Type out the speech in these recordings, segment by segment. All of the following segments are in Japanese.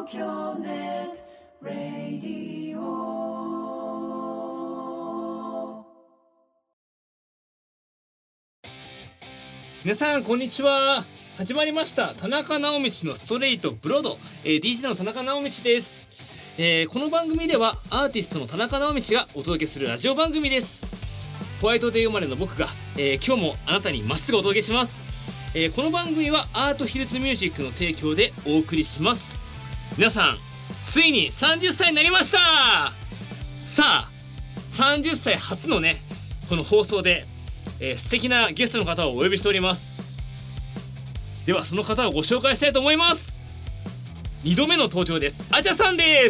京ネットラディオ。 皆さんこんにちは。始まりました田中直道のストレートブロード、DJ の田中直道です。この番組ではアーティストの田中直道がお届けするラジオ番組です。ホワイトデー生まれの僕が、今日もあなたにまっすぐお届けします。この番組はアートヒルズミュージックの提供でお送りします。皆さんついに30歳になりました。さあ30歳初のねこの放送で、素敵なゲストの方をお呼びしております。ではその方をご紹介したいと思います。2度目の登場です。あちゃさんです。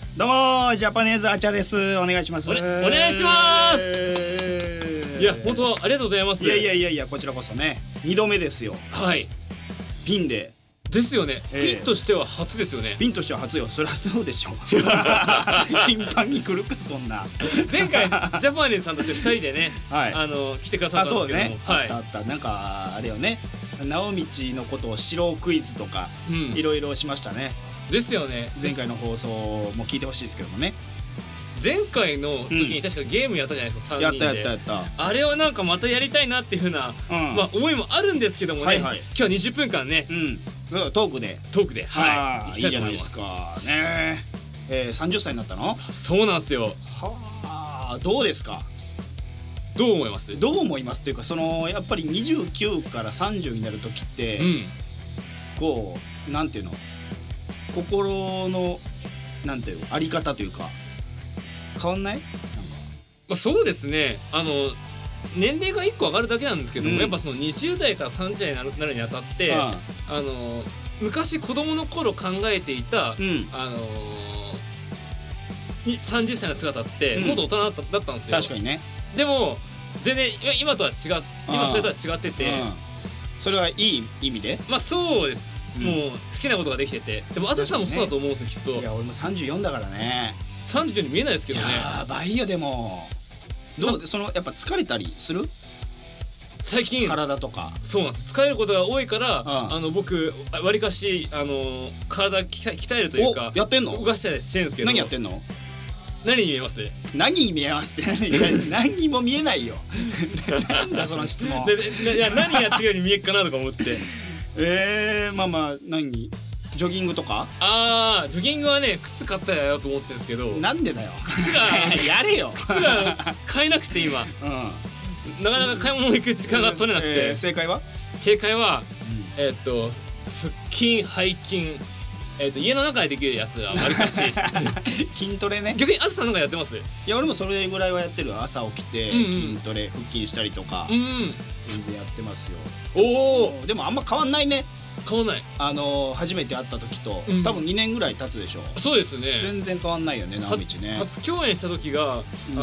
どうもジャパネーズあちゃです。お願いします。 お願いします。いや本当ありがとうございます。 いやこちらこそね2度目ですよ。 はいピンでですよね、ピンとしては初ですよね。 ピンとしては初よ。そりゃそうでしょ頻繁に来るかそんな。 前回ジャパネーズさんとして2人でね、はい、来てくださったんですけども、 そうね、はい、あったなんかあれよね、直道のことを知ろうクイズとか、いろいろしましたね。 ですよね。 前回の放送も聞いてほしいですけどもね。 前回の時に確かゲームやったじゃないですか、3人で。 やった。あれはなんかまたやりたいなっていう風な、思いもあるんですけどもね、今日は20分間ね、 トークではい行きたいと思います。 いいじゃないですかね。30歳になったの？ そうなんですよ。 はあ、どうですか？ どう思います？ どう思いますっていうか、そのやっぱり29から30になる時って、こうなんていうの、心のなんていうあり方というか変わんない？ そうですね。年齢が1個上がるだけなんですけども、やっぱその20代から30代になるにあたって、昔子供の頃考えていた、30歳の姿ってもっと大人だったんですよ。 確かにね。 でも全然今とは違う、今それとは違ってて、 それはいい意味で？ そうです。もう好きなことができてて、でもあつさんもそうだと思うんですよ、きっと。 いや俺も34だからね。 30に見えないですけどね。 やばいよ。でもどう、そのやっぱ疲れたりする？ 最近体とか。 そうなんです。疲れることが多いから、僕わりかし体鍛えるというかやってんの？ 動かしたりしてるんですけど。 何やってんの？ 何に見えます？ 何に見えますって何にも見えないよなんだその質問。 いや何やってるように見えっかなとか思って。 まあ何ジョギングとか？ ジョギングはね靴買ったらやろうと思ってるんですけど。 なんでだよ。 靴がやれよ。 靴が買えなくて今、なかなか買い物行く時間が取れなくて。正解は、腹筋背筋、家の中でできるやつは割りかしです筋トレね。 逆にあつさんなんかやってます？ いや俺もそれぐらいはやってる。朝起きて筋トレ、腹筋したりとか、全然やってますよ。でもあんま変わんないね。 変わんない。 初めて会った時と、多分2年ぐらい経つでしょ。 そうですね。 全然変わんないよね、直道ね。 初共演した時が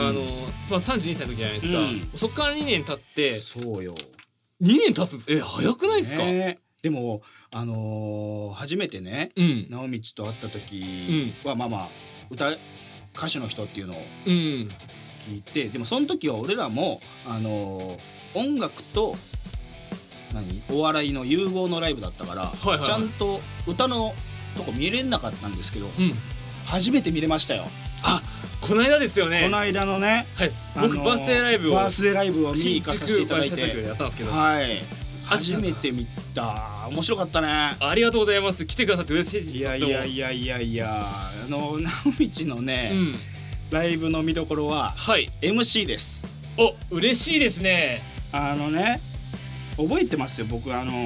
32歳の時じゃないですか。そっから2年経って。 そうよ。 2年経つ。早くないですか？ でも初めてね、直道と会った時は歌手の人っていうのを聞いて、でもその時は俺らも音楽とお笑いの融合のライブだったから、ちゃんと歌のとこ見れなかったんですけど、初めて見れましたよ。 この間ですよね。 この間のね、 僕バースデーライブを見に行かさせていただいてやったんですけど、 初めて見た。面白かったね。 ありがとうございます。来てくださって嬉しいです。 いや直道のね、ライブの見どころは MC です。 嬉しいですね。 覚えてますよ僕。なん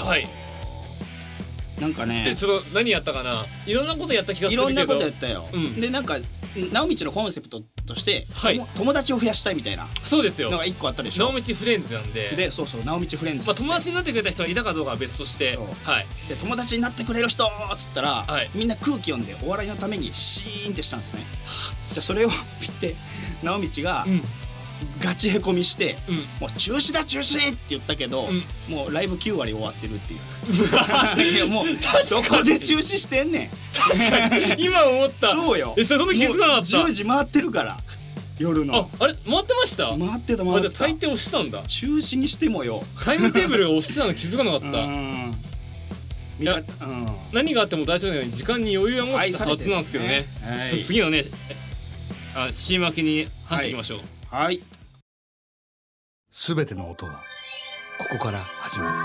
かね、 ちょっと何やったかな。いろんなことやった気がするけど。 いろんなことやったよ。でなんか直道のコンセプトとして、友達を増やしたいみたいな。 そうですよ。 のが1個あったでしょ。 直道フレンズなんで。 でそう直道フレンズ。 友達になってくれた人がいたかどうかは別として、 で友達になってくれる人っつったら、みんな空気読んでお笑いのためにシーンってしたんですね。じゃあそれを見て直道がガチへこみして、もう中止って言ったけど、もうライブ9割終わってるっていういやもうどこで中止してんねん。 確かに今思った。そうよ。その時気づかなかった。 10時回ってるから夜の。 あれ回ってました？ 回ってた。 じゃあ大抵押したんだ。 中止にしてもよ。 タイムテーブルが押してたの気づかなかった。 何があっても大丈夫なように時間に余裕は持ってたはずなんですけどね。ちょっと次のねCM明けに話していきましょう。 はい。 すべての音はここから始まる。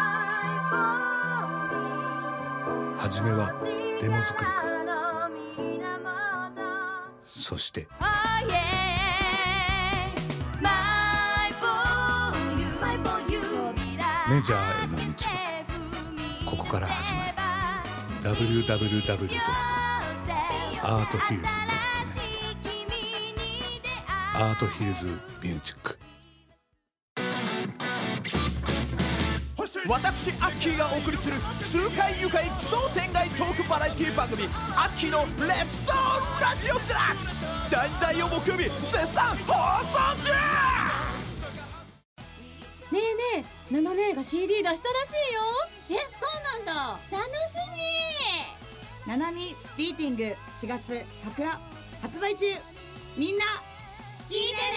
はじめはデモ作りから、そしてメジャーへの道はここから始まる。 www.arthillz.net アートヒルズミュージック。 私アッキーがお送りする痛快愉快奇想天外トークバラエティ番組アッキーのレッツトーンラジオデラックス、第2曜木曜日絶賛放送中。 ねえねえ、ナナ姉が CD 出したらしいよ。そうなんだ、楽しみ。 ナナミビーティング4月桜発売中、みんな聞いてね。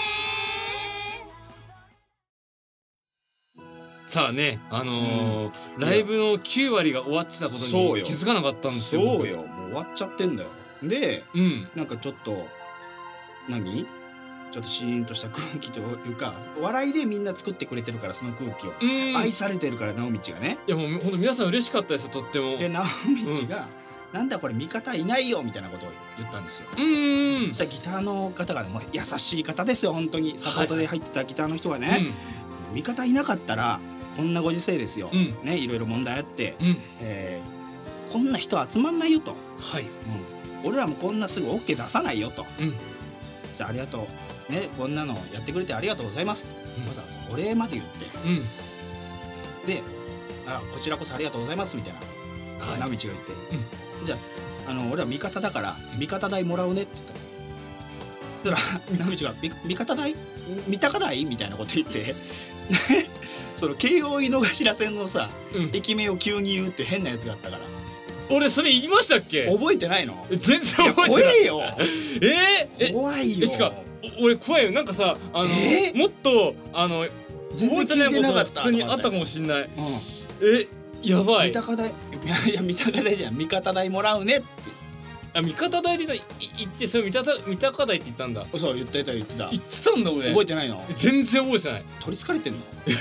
さあね、ライブの9割が終わってたことに気づかなかったんですよ。 そうよ、もう終わっちゃってんだよ。で、なんかちょっとちょっとシーンとした空気というか、笑いでみんな作ってくれてるから、その空気を愛されてるから、直道がね。 いやもう本当皆さん嬉しかったですよ、とっても。 で直道が、なんだこれ味方いないよみたいなことを言ったんですよ。そしたらギターの方が、もう優しい方ですよ、本当に。サポートで入ってたギターの人がね、味方いなかったらこんなご時世ですよ、ね、いろいろ問題あって、こんな人集まんないよと、俺らもこんなすぐ OK 出さないよと、じゃあありがとう、ね、こんなのやってくれてありがとうございますって、わざわざお礼まで言って、でこちらこそありがとうございますみたいな、直道が言って、じゃあ俺は味方だから味方代もらうねって言ったら、直道が味方代三鷹代みたいなこと言ってその京王井の頭線のさ、駅名を急に言うって変なやつがあったから。 俺それ言いましたっけ？ 覚えてないの？ 全然覚えてない。 怖いよ。 怖いよ。 しか俺怖いよ。なんかさ、もっと全然聞いてなかった。 普通にあったかもしんない。やばい。 三鷹代、いや三鷹代じゃん、味方代もらうねって。 味方代で言ってそれ三鷹代って言ったんだ。 そう言ってた。 言ってたんだ俺。 覚えてないの？ 全然覚えてない。 取りつかれてんの？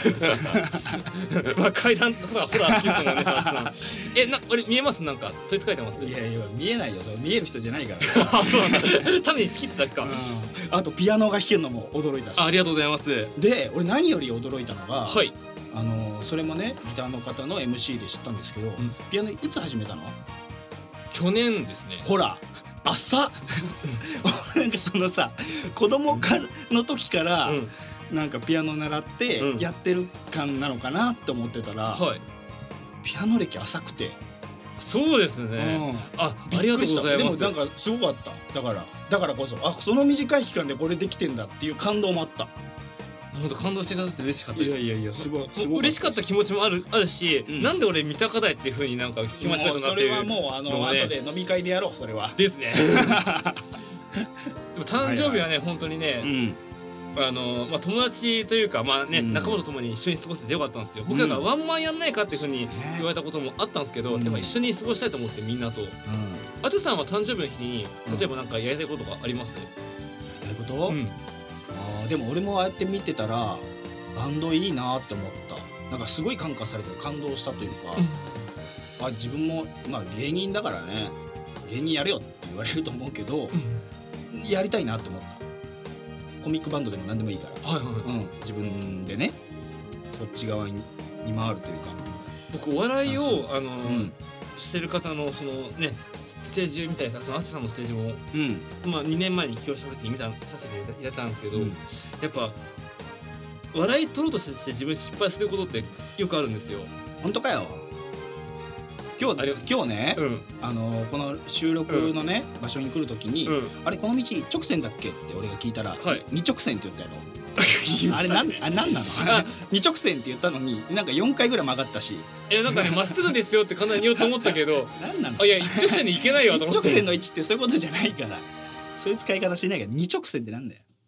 まあ階段とかほら好きですもんね、話さん。俺見えます？なんか取りつかれてます？ いや見えないよ。それ見える人じゃないから。 あ、そうなんだ。単に好きってだけか。 あとピアノが弾けるのも驚いたし。 ありがとうございます。 で俺何より驚いたのが、 はい。 それもねギターの方の MC で知ったんですけど、ピアノいつ始めたの？ 去年ですね。 ほら朝なんかそのさ、子供の時から、なんかピアノ習ってやってる感なのかなって思ってたら、ピアノ歴浅くて。 そうですね、ありがとうございます。 でもなんかすごかった。だからこそその短い期間でこれできてんだっていう感動もあった。 本当感動してくださって嬉しかったです。 いやすごい嬉しかった気持ちもあるし、なんで俺三鷹台っていう風になんか聞き間違えたなっていう。それはもう後で飲み会でやろう。それはですね。でも誕生日はね本当にね、友達というか仲間と共に一緒に過ごせてよかったんですよ。僕だからワンマンやんないかっていう風に言われたこともあったんですけど、やっぱ一緒に過ごしたいと思ってみんなと。あつさんは誕生日の日に例えばなんかやりたいことがあります？ やりたいこと？でも俺もああやって見てたらバンドいいなって思った。なんかすごい感化されて感動したというか、自分も芸人だからね、芸人やれよって言われると思うけど、やりたいなって思った。コミックバンドでも何でもいいから、自分でねそっち側に回るというか。 僕お笑いをしてる方のそのねステージみたいな、そのあつさんのステージも、2年前に起用した時にさせていただいたんですけど、やっぱ笑い取ろうとして自分失敗することってよくあるんですよ。 本当かよ。今日ね、この収録のね、場所に来る時に、あれこの道一直線だっけって俺が聞いたら、二直線って言ったやろ。あれなんなの？二直線って言ったのになんか4回ぐらい曲がったし。 なんかねまっすぐですよって簡単に言おうと思ったけど、 なんなの？ いや一直線に行けないよと思って。 一直線の位置ってそういうことじゃないから。そういう使い方しないから。二直線ってなんだよ。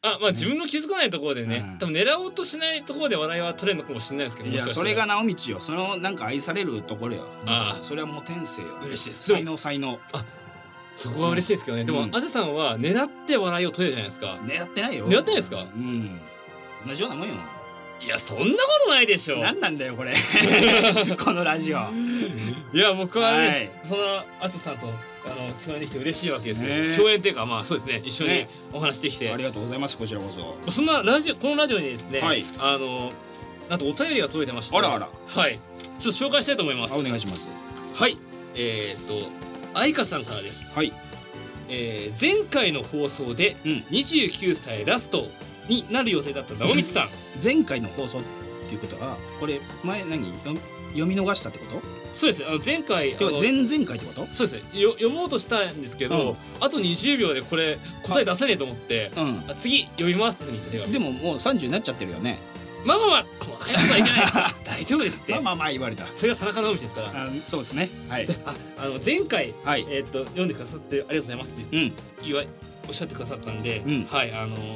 まあ自分の気づかないところでね、 うん多分狙おうとしないところで笑いは取れるのかもしれないですけど、 いやもしかしたらそれが直道よ。そのなんか愛されるところよ。 ああそれはもう天性よ。 嬉しいです才能。 そこは嬉しいですけどね。でもうんアジャさんは狙って笑いを取れるじゃないですか。 狙ってないよ。 狙ってないですか？ うん。同じようなもんよ。 いやそんなことないでしょ。 なんなんだよこれ。このラジオ。 いや僕はね、 はい、 そのアジャさんと共演できて嬉しいわけですけど、 ね共演っていうかまあそうですね、一緒にねお話できて、 ありがとうございます。こちらこそ。 そんなこのラジオにですね、 はいなんとお便りが届いてまして、 あらあら。 はい、ちょっと紹介したいと思います。 お願いします。 はい、愛花さんからです。 はい。 前回の放送でうん 29歳ラストになる予定だった直道さん。 前回の放送っていうことはこれ前読み逃したってこと？ そうです。前回てか前々回ってこと？ そうですね。読もうとしたんですけど、 うんあと20秒でこれ答え出せねえと思って、 う次読みますってふうに言って手紙ん。でももう30になっちゃってるよね。 まあ細かいことはいいじゃないですか。大丈夫ですって。 まあ言われた。 それが田中直道ですから。 そうですね。はい。 で前回、 はい。 読んでくださってありがとうございますってうん。 おっしゃってくださったんで、 うんはい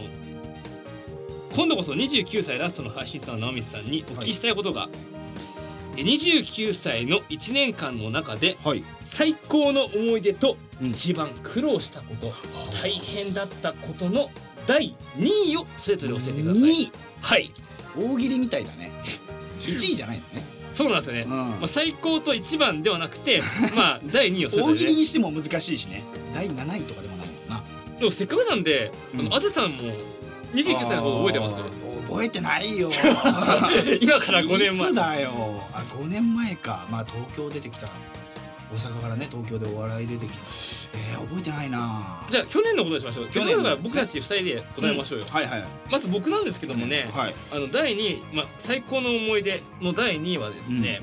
今度こそ29歳ラストの配信との直道さんにお聞きしたいことが、29歳の1年間の中ではい。 最高の思い出とうん一番苦労したこと、大変だったことの第2位をそれぞれ教えてください。 2位。 はい、 大喜利みたいだね。1位じゃないのね。 そうなんですよね。 うんまあ、最高と一番ではなくてまあ第2位をそれぞれ、 大喜利ね、 にしても難しいしね。第7位とかでもないもんな。 でもせっかくなんで、あずさんも29歳のこと覚えてます？ 覚えてないよ。 今から5年前。 いつだよ。5年前か。まあ東京出てきた。大阪からね、東京でお笑い出てきた。覚えてないな。 じゃあ去年のことにしましょう。去年だから僕たち2人で答えましょうよ。 はいはい。 まず僕なんですけどもね、 はい。 第2位、最高の思い出の第2位はですね、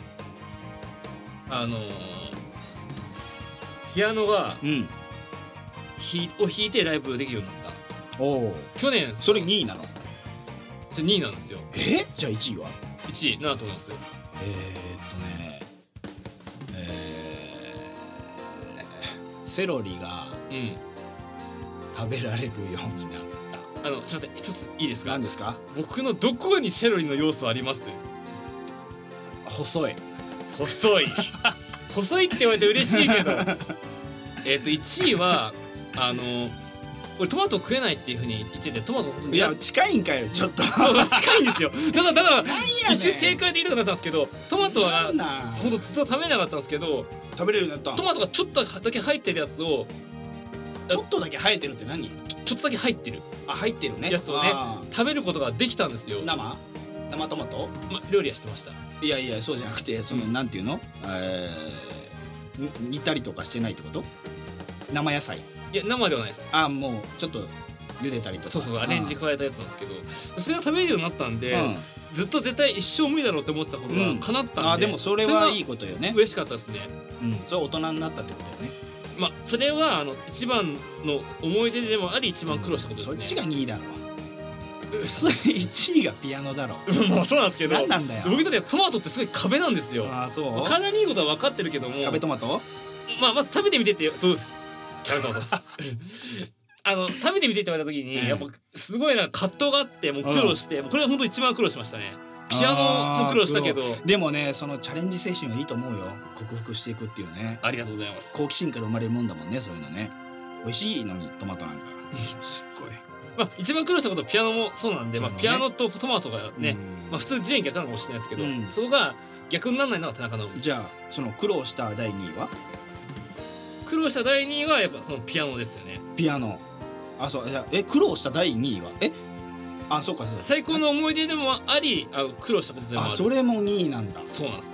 ピアノがうん。 弾いてライブできるようになった。 おお。 去年それ2位なの？ それ2位なんですよ。 じゃあ1位は 1位なんだと思います？ セロリがうん。 食べられるようになっすいません、一ついいですた。 か？ 何ですか？ 僕のどこにセロリの要素あります？ 細い。 細い細いって言われて嬉しいけど1位は俺トマト食えないっていう風に言ってて、トマトいや近いんかよちょっと。 そう近いんですよ。だからなんやねん一瞬正解で言いたくなったんですけど、トマトはなんなんほんと実は食べれなかったんですけど、 食べれるようになったん？ トマトがちょっとだけ入ってるやつをちょっとだけ生えてるって何？ ちょっとだけ入ってる入ってるね。 やつをねあ食べることができたんですよ。 生トマト？ 料理はしてました。 いやいやそうじゃなくてなんていうの？煮たりとかしてないってこと？生野菜？ いや生ではないです。 もうちょっと茹でたりとか。 そうアレンジ加えたやつなんですけど、それが食べれるようになったんで、 うんずっと絶対一生無理だろうって思ってたことが叶ったんで、 でもそれはいいことよね。 嬉しかったですね。 それ大人になったってことだよね。 それは一番の思い出でもあり一番苦労したことですね。 そっちが2位だろ。普通に1位がピアノだろ。 まあそうなんですけど、 何なんだよ。 僕にとってトマトってすごい壁なんですよ。 そう。 体にいいことは分かってるけども、 壁トマト？ まず食べてみてって。そうです。キャベトマトです。食べてみてって言われた時に、やっぱすごい葛藤があって、もう苦労して、これは本当一番苦労しましたね。ピアノも苦労したけど、 でもねそのチャレンジ精神はいいと思うよ。克服していくっていうね。 ありがとうございます。 好奇心から生まれるもんだもんね、そういうのね。美味しいのにトマトなんかすっごい。 一番苦労したことはピアノもそうなんで、ピアノとトマトがね、普通順位逆なのかもしれないですけど、そこが逆にならないのが田中直道です。 じゃあその苦労した第2位は？ 苦労した第2位はやっぱそのピアノですよね。 ピアノ。そうじゃあ苦労した第2位はそうかそうか。 最高の思い出でもあり苦労したことでもある。 それも2位なんだ。 そうなんです。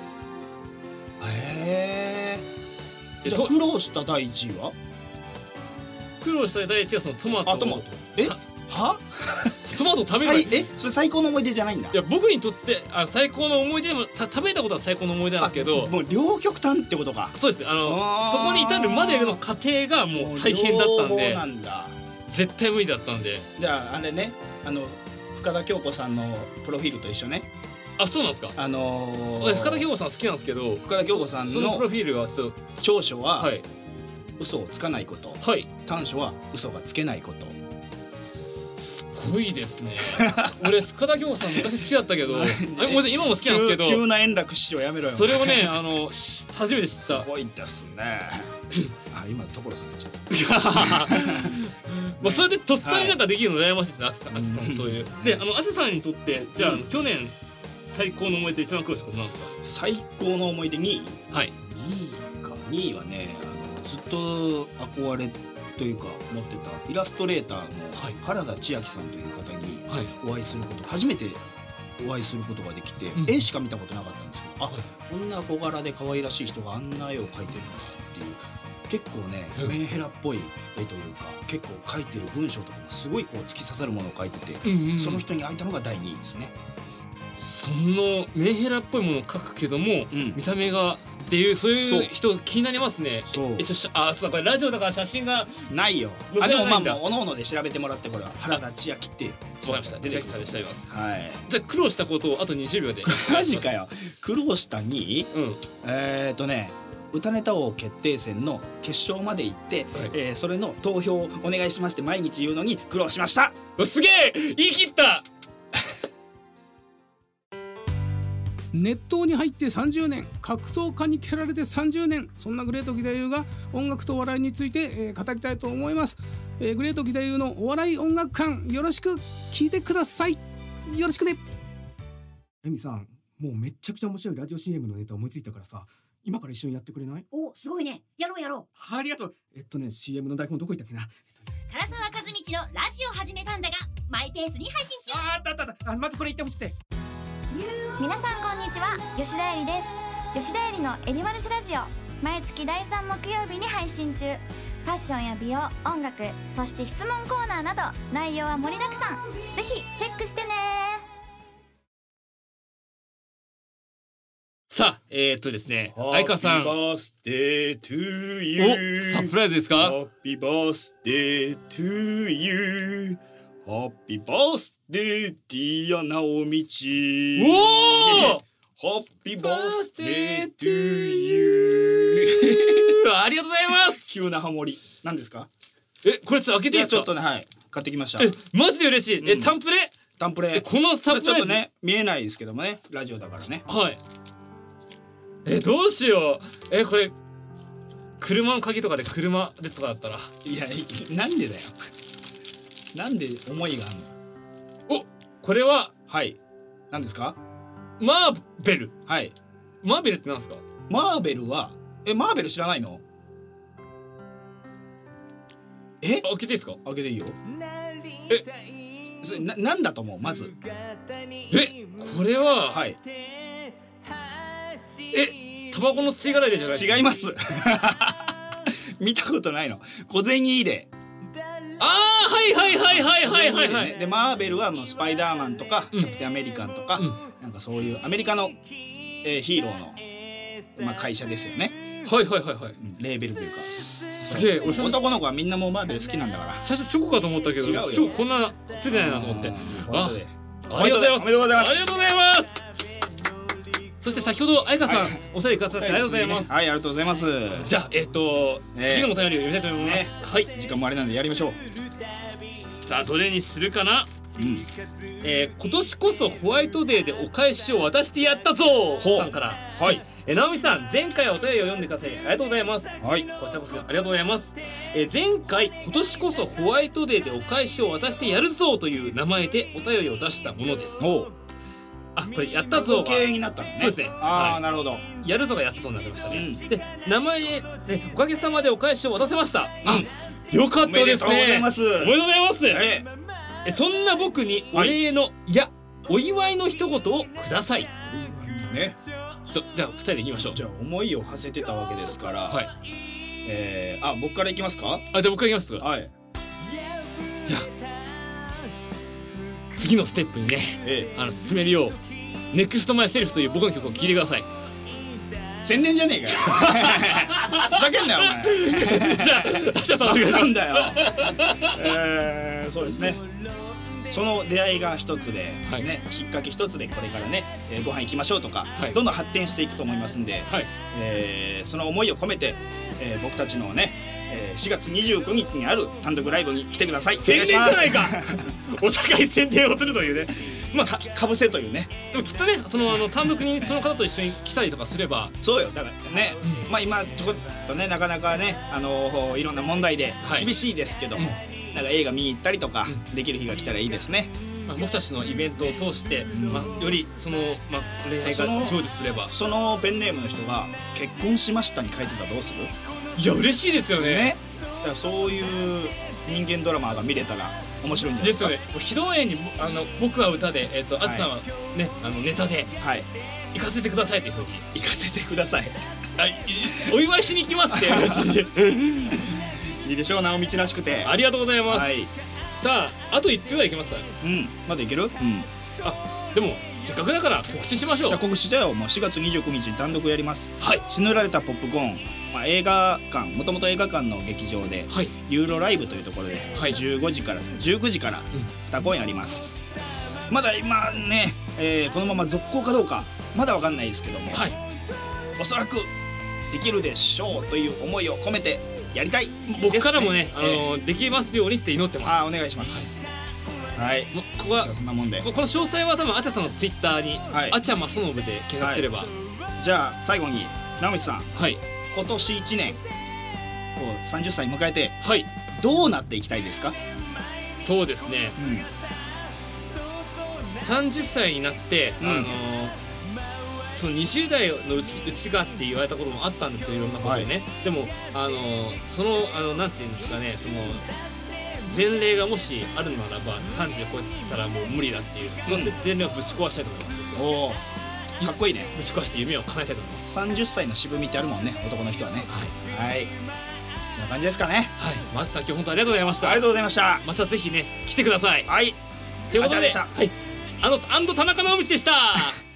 じゃあ苦労した第1位は？ 苦労した第1位はそのトマト。 トマト。は？ トマト食べない。 それ最高の思い出じゃないんだ。 いや僕にとって最高の思い出でも食べたことは最高の思い出なんですけど、 もう両極端ってことか。 そうです。そこに至るまでの過程がもう大変だったんで、絶対無理だったんで。 じゃああれね、深田恭子さんのプロフィールと一緒ね。 そうなんですか。深田恭子さん好きなんですけど、 深田恭子さんのそのプロフィールが長所は嘘をつかないこと、 はい、 短所は嘘がつけないこと。 すごいですね。俺深田恭子さん昔好きだったけどもちろん今も好きなんですけど急な円楽師匠やめろよ。 それをね初めて知った。 すごいですね。あ、今所さんになっちゃった。 まあそれでとっさになんかできるの羨ましいですね。あつさんそういうであつさんにとってじゃあ去年最高の思い出一番苦労したことなんですか？ 最高の思い出2位。 はい。 2位はねずっと憧れというか持ってたイラストレーターの原田千秋さんという方にお会いすること、初めてお会いすることができて、絵しか見たことなかったんですけど、あ、こんな小柄で可愛らしい人があんな絵を描いてるんだっていう、結構ねメンヘラっぽい絵というか結構描いてる文章とかもすごいこう突き刺さるものを描いてて、その人に会えたのが第2位ですね。 そのメンヘラっぽいものを描くけども、見た目がっていうそういう人気になりますね。そうこれラジオだから写真がないよ。でもまあおのおので調べてもらって、これは原田千秋ってわかりました。千秋さんでしてあります。 はい。 じゃあ苦労したことをあと20秒で。 マジかよ。苦労した2位、歌ネタ王決定戦の決勝まで行って、それの投票をお願いしますって毎日言うのに苦労しました。 すげえ言い切った。 熱湯に入って30年、格闘家に蹴られて30年、そんなグレート義太夫が音楽とお笑いについて、語りたいと思います。グレート義太夫のお笑い音楽館、よろしく聞いてください。よろしくね。エミさん、もうめっちゃくちゃ面白いラジオ CM のネタ思いついたからさ、今から一緒にやってくれない？ お、すごいね。やろう。 ありがとう。CM の台本どこ行ったっけな。 唐沢和道のラジオ始めたんだがマイペースに配信中。 あったまずこれ言ってほしくて。 皆さんこんにちは、吉田絵里です。吉田絵里のエリマルシラジオ、毎月第3木曜日に配信中。ファッションや美容、音楽、そして質問コーナーなど内容は盛りだくさん。ぜひチェックしてね。 さあですね、相川さん、 ハッピーバースデートゥーユー。 お、サプライズですか？ ハッピーバースデートゥーユー。ハッピーバースデーディアナオミチ。 おお。 ハッピーバースデートゥーユー。ありがとうございます。 急なハモリ。何ですか？ これちょっと開けていいですか？ ちょっとね、はい、買ってきました。 マジで嬉しい。タンプレ。このサプライズちょっとね見えないですけどもね、ラジオだからね。 はい。どうしよう。これ車の鍵とかで車でとかだったら。 いや、なんでだよ。なんで思いがあんの？ これは何ですか？ マーベル。 はい。 マーベルってなんですか？ マーベルはマーベル知らないの？ 開けていいですか？ 開けていいよ。それなんだと思う？まずこれはタバコの吸い殻入れじゃないですか？ 違います見たことないの。小銭入れ。 はい。 でマーベルはスパイダーマンとかキャプテンアメリカンとか、なんかそういうアメリカの、ヒーローの、会社ですよね。 はい。 レーベルというか。 すげえ。 男の子はみんなもうマーベル好きなんだから。 最初チョコかと思ったけど、チョコこんなついてないなと思って。ありがとうございます。 おめでとうございます。 ありがとうございます。そして先ほど相川さんお便りくださってありがとうございます。 はい、ありがとうございます。 じゃあ次のお便りを読みたいと思います。はい。 時間もあれなんでやりましょう。 さあどれにするかな。今年こそホワイトデーでお返しを渡してやったぞさんから。はい。直美さん、前回お便りを読んでくださりありがとうございます。はい。こちらこそありがとうございます。前回今年こそホワイトデーでお返しを渡してやるぞという名前でお便りを出したものです。これやったぞが系になったのね。 そうですね。 なるほど。 やるぞがやったぞになってましたね。で名前おかげさまでお返しを渡せました。よかったですね。おめでとうございます。おめでとうございます。そんな僕にお礼のお祝いの一言をください。ね。じゃあ2人で言いましょう。 じゃあ思いを馳せてたわけですから。僕からいきますか？ じゃあ僕からいきますか。はい。次のステップにね、進めるようネクストマイセルフという僕の曲を聴いてください。 宣伝じゃねえかよふざけんなよお前じゃあさんお願いします。 なんだよそうですね、その出会いが一つで、きっかけ一つでこれからね、ご飯行きましょうとか、どんどん発展していくと思いますんで、その思いを込めて、僕たちのね、 4月29日にある単独ライブに来てください。 宣伝じゃないかお互い宣伝をするというね、 まあかぶせというね。 でもきっとね、単独にその方と一緒に来たりとかすれば。 そうよ、だからね、まあ今ちょこっとねなかなかねいろんな問題で厳しいですけども、なんか映画見に行ったりとかできる日が来たらいいですね。 僕たちのイベントを通して、より恋愛が成就すれば。 そのペンネームの人が結婚しましたに書いてたらどうする？ いや嬉しいですよね。 だからそういう人間ドラマが見れたら面白いんじゃないですか。 ですよね。披露宴に僕は歌で、あつさんはね、ネタで行かせてくださいっていうふうに。 行かせてください。 お祝いしに来ますっていいでしょう、直道らしくて。 ありがとうございます。さあ、あと1つぐらいいけますか？ まだいける？ でもせっかくだから告知しましょう。 告知だよ。もう4月29日に単独やります。 はい。 血塗られたポップコーン、映画館、もともと映画館の劇場で、ユーロライブというところで、19時から2公演あります。まだ今ね、このまま続行かどうかまだわかんないですけども、おそらくできるでしょうという思いを込めてやりたいですね。 僕からもね、できますようにって祈ってます。 お願いします。はい。 ここはそんなもんで。 この詳細は多分あちゃさんのツイッターに、あちゃまそのぶで検索すれば。 じゃあ最後に直道さん、今年1年30歳迎えて、どうなっていきたいですか？ そうですね。30歳になって、その20代のうちがって言われたこともあったんですけど、いろんなことでね。でもなんていうんですかね、その前例がもしあるならば30超えたらもう無理だっていう、そして前例をぶち壊したいと思います。 かっこいいね。 ぶち壊して夢を叶えたいと思います。 30歳の渋みってあるもんね、男の人はね。はい、そんな感じですかね。 はい。松さん、今日本当ありがとうございました。 ありがとうございました。 またぜひね来てください。 はい。 ということで、 あちゃでした。 アンド田中直道でした。